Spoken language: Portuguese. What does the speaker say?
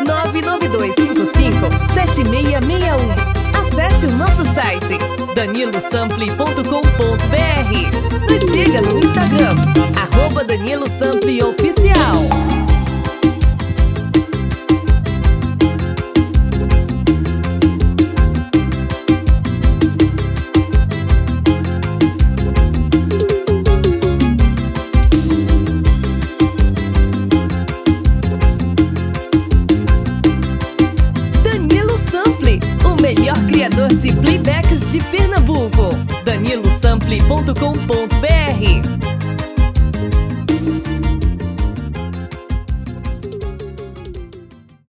992557661. Acesse o nosso site danilosample.com.br. Nos siga no Instagram, @DaniloSample Oficial. Melhor criador de playbacks de Pernambuco. danilosample.com.br